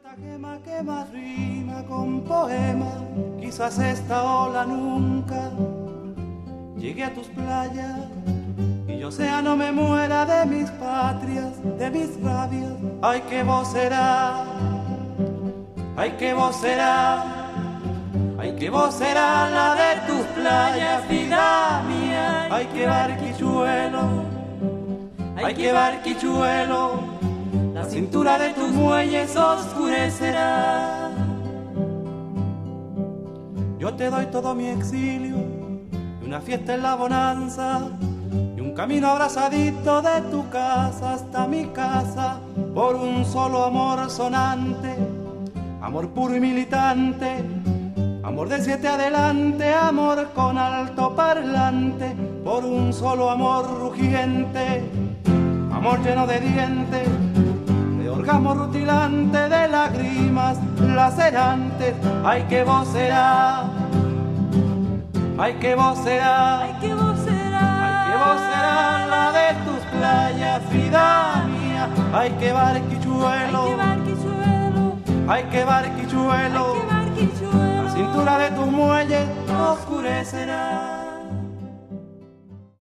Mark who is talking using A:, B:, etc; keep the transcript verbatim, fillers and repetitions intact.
A: Esta gema que más rima con poema, quizás esta ola nunca llegue a tus playas y yo sea no me muera de mis patrias, de mis rabias. Ay, que vos será, ay, que vos será, ay, que vos será la de tus playas, vida mía. Ay, que barquichuelo, ay, que barquichuelo, la cintura de tus muelles oscurecerá. Yo te doy todo mi exilio, y una fiesta en la bonanza, y un camino abrazadito de tu casa hasta mi casa, por un solo amor sonante, amor puro y militante, amor de siete adelante, amor con alto parlante, por un solo amor rugiente, amor lleno de dientes, de orgasmo rutilante, de lágrimas lacerantes. Ay, que vos será, ay, que vos será,
B: ay, que vos será,
A: ay, que vos será la de tus playas, vida mía. Ay, que barquichuelo,
B: ay, que barquichuelo,
A: ay, que barquichuelo,
B: ay, que barquichuelo,
A: la cintura de tus muelles oscurecerá.